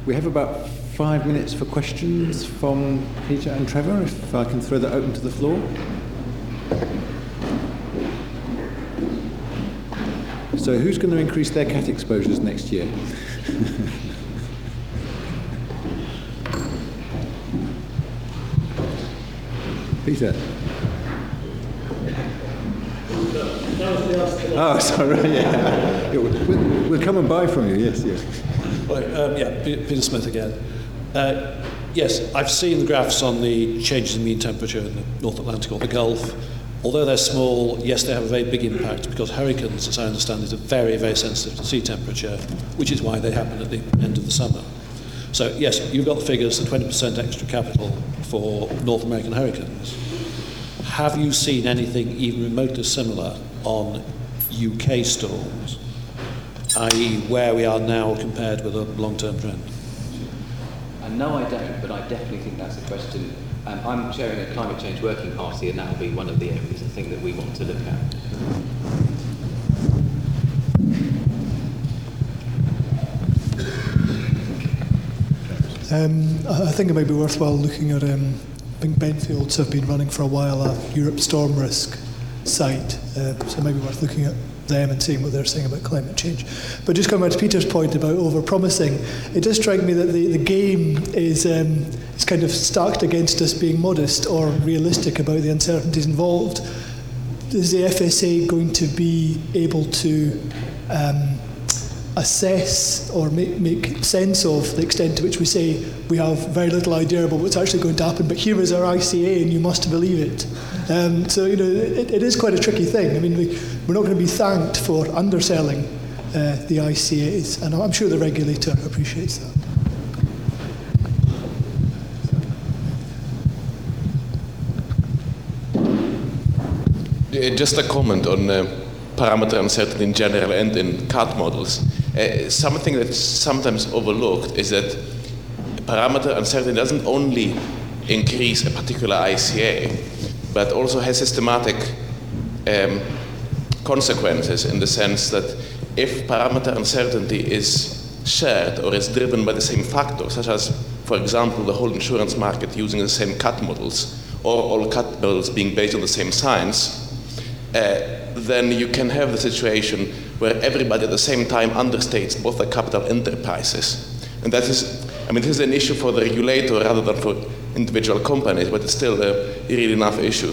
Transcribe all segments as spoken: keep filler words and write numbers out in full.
We have about five minutes for questions from Peter and Trevor, if I can throw that open to the floor. So who's going to increase their cat exposures next year? Peter. Oh, sorry, yeah. yeah we'll, we'll come and buy from you, yes, yes. Well, um, yeah, Peter Smith again. Uh, yes, I've seen the graphs on the changes in mean temperature in the North Atlantic or the Gulf. Although they're small, yes, they have a very big impact because hurricanes, as I understand it, are very, very sensitive to sea temperature, which is why they happen at the end of the summer. So, yes, you've got the figures, the twenty percent extra capital for North American hurricanes. Have you seen anything even remotely similar on U K storms, that is where we are now compared with a long-term trend? Uh, no, I don't, but I definitely think that's a question. Um, I'm chairing a climate change working party, and that will be one of the areas I think that we want to look at. Um, I think it might be worthwhile looking at, um, I think Benfields have been running for a while a Europe storm risk site, uh, so it might be worth looking at them and seeing what they're saying about climate change. But just coming back to Peter's point about over-promising, it does strike me that the, the game is, um, is kind of stacked against us being modest or realistic about the uncertainties involved. Is the F S A going to be able to um, assess or make, make sense of the extent to which we say we have very little idea about what's actually going to happen, but here is our I C A and you must believe it. Um, so, you know, it, it is quite a tricky thing. I mean, we, we're not going to be thanked for underselling uh, the I C As, and I'm sure the regulator appreciates that. Uh, just a comment on uh, parameter uncertainty in general and in cat models. Uh, something that's sometimes overlooked is that parameter uncertainty doesn't only increase a particular I C A, but also has systematic um, consequences in the sense that if parameter uncertainty is shared or is driven by the same factors, such as, for example, the whole insurance market using the same cat models, or all cat models being based on the same science, uh, then you can have the situation where everybody at the same time understates both the capital and their prices. And that is, I mean, this is an issue for the regulator rather than for individual companies, but it's still a really enough issue.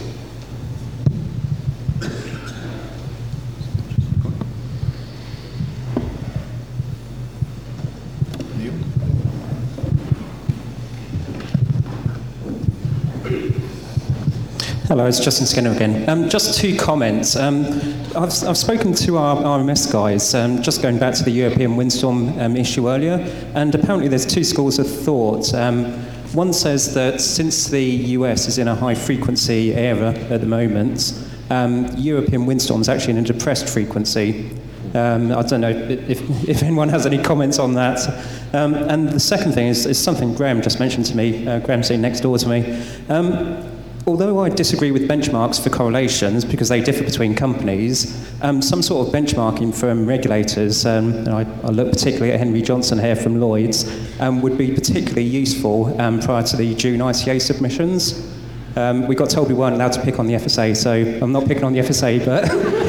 Hello, it's Justin Skinner again. Um, just two comments. Um, I've, I've spoken to our R M S guys, um, just going back to the European windstorm um, issue earlier, and apparently there's two schools of thought. Um, one says that since the U S is in a high-frequency era at the moment, um, European windstorm is actually in a depressed frequency. Um, I don't know if, if anyone has any comments on that. Um, and the second thing is, is something Graham just mentioned to me. Uh, Graham's sitting next door to me. Um, Although I disagree with benchmarks for correlations because they differ between companies, um, some sort of benchmarking from regulators, um, and I, I look particularly at Henry Johnson here from Lloyd's, um, would be particularly useful um, prior to the June I C A submissions. Um, we got told we weren't allowed to pick on the F S A, so I'm not picking on the F S A, but...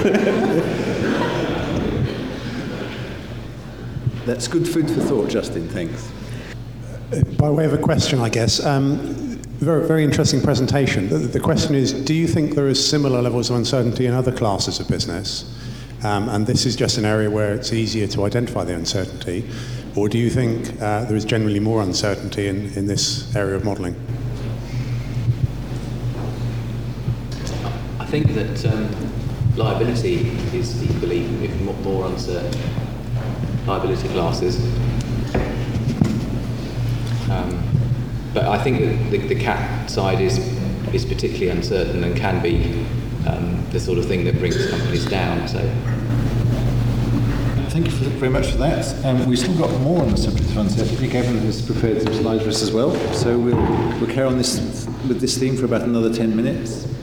That's good food for thought, Justin, thanks. By way of a question, I guess, um, Very, very interesting presentation. The, the question is, do you think there is similar levels of uncertainty in other classes of business? Um, and this is just an area where it's easier to identify the uncertainty. Or do you think uh, there is generally more uncertainty in, in this area of modelling? I think that um, liability is equally, if not more uncertain. Liability classes. Um, But I think that the, the cat side is is particularly uncertain and can be um, the sort of thing that brings companies down. So, thank you for, very much for that. Um, we've still got more on the subject of uncertainty. Gavin has prepared some slides for us as well, so we'll we'll carry on this with this theme for about another ten minutes.